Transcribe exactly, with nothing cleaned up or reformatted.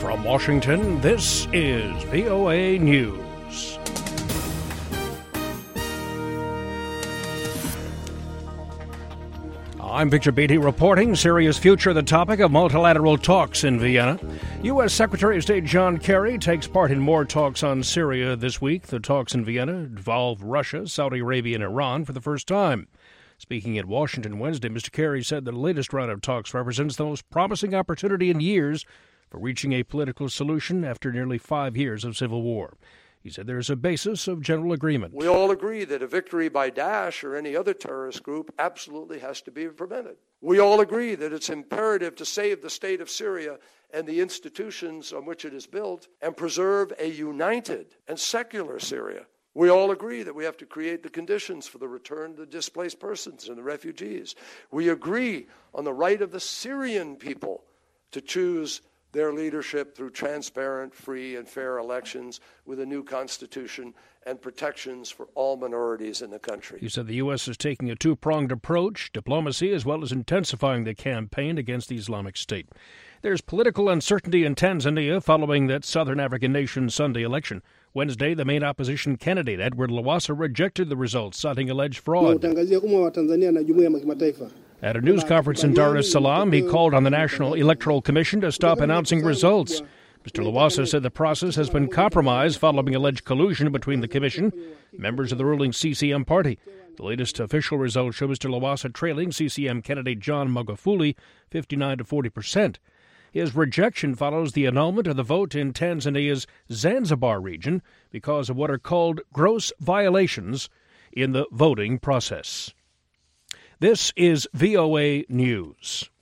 From Washington, this is V O A News. I'm Victor Beatty reporting. Syria's future, the topic of multilateral talks in Vienna. U S. Secretary of State John Kerry takes part in more talks on Syria this week. The talks in Vienna involve Russia, Saudi Arabia, and Iran for the first time. Speaking at Washington Wednesday, Mister Kerry said the latest round of talks represents the most promising opportunity in years for reaching a political solution after nearly five years of civil war. He said there is a basis of general agreement. We all agree that a victory by Daesh or any other terrorist group absolutely has to be prevented. We all agree that it's imperative to save the state of Syria and the institutions on which it is built and preserve a united and secular Syria. We all agree that we have to create the conditions for the return of the displaced persons and the refugees. We agree on the right of the Syrian people to choose their leadership through transparent, free, and fair elections with a new constitution and protections for all minorities in the country. He said the U S is taking a two-pronged approach, diplomacy as well as intensifying the campaign against the Islamic State. There's political uncertainty in Tanzania following that southern African nation's Sunday election. Wednesday, the main opposition candidate, Edward Lowassa, rejected the results, citing alleged fraud. At a news conference in Dar es Salaam, he called on the National Electoral Commission to stop announcing results. Mister Lowassa said the process has been compromised following alleged collusion between the commission and members of the ruling C C M party. The latest official results show Mister Lowassa trailing C C M candidate John Magufuli fifty-nine to forty percent. His rejection follows the annulment of the vote in Tanzania's Zanzibar region because of what are called gross violations in the voting process. This is V O A News.